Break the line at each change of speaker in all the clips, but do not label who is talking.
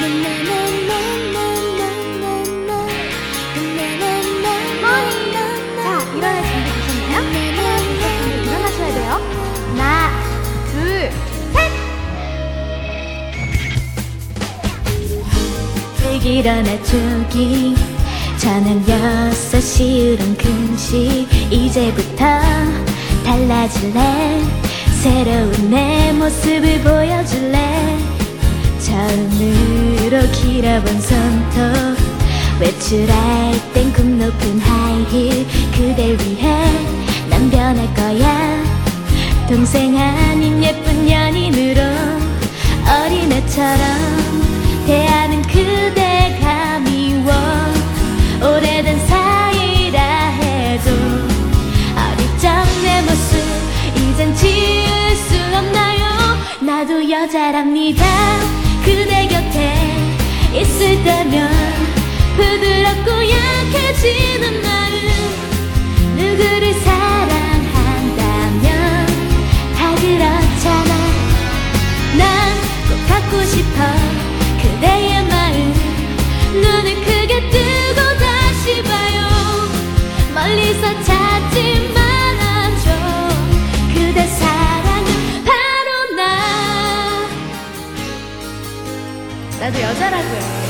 일어날 준비 되셨나요? 하나, 둘, 셋 하면 일어나셔야 돼요. 하나, 둘, 셋!
일찍 일어나 조깅 저녁 6시 우렁근시 이제부터 달라질래 새로운 내 모습을 보여줄래 처음으로 길어본 손톱 외출할 땐 굽 높은 하이힐 그댈 위해 난 변할 거야 동생 아닌 예쁜 연인으로 어린애처럼 대하는 그대가 미워 오래된 사이라 해도 어릴 적 내 모습 이젠 지울 수 없나요 나도 여자랍니다 그대 곁에 있을 때면 부드럽고 약해지는 마음 누구를 사랑한다면 다 그렇잖아 난 꼭 갖고 싶어 그대의 마음 눈을 크게 뜨고 다시 봐요 멀리서 찾지 말아줘 그대 사랑은 바로 나
나도 여자라고요.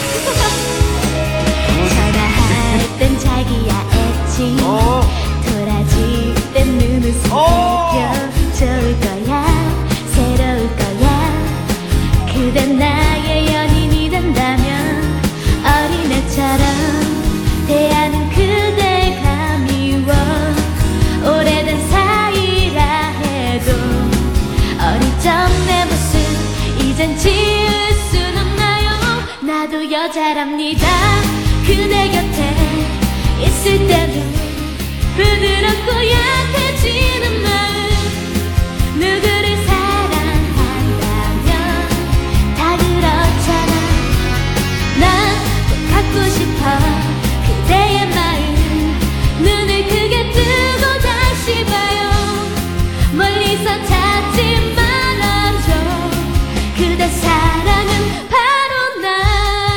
전화할 땐 자기야 애칭 돌아질 땐 눈웃음 펴 좋을 거야 새로울 거야 그댄 나의 연인이 된다면 어린애처럼 대하는 그대가 미워 오래된 사이라 해도 어릴 적 내 모습 이젠 지울 순 없나요 나도 여자랍니다 그대 곁에 있을 때면 부드럽고 약해지는 마음 누구를 사랑한다면 다 그렇잖아 난 꼭 갖고 싶어 그대의 마음 눈을 크게 뜨고 다시 봐요 멀리서 찾지 말아줘 그대 사랑은 바로 나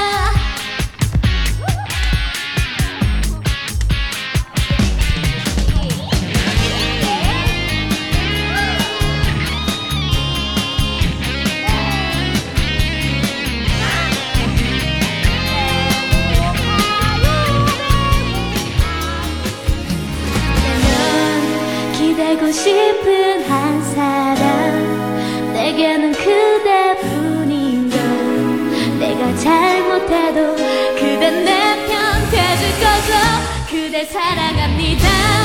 기대고 싶은 한 사람 내게는 그대뿐인 걸 내가 잘못해도 그댄 내 편 돼줄 거죠 그대 사랑합니다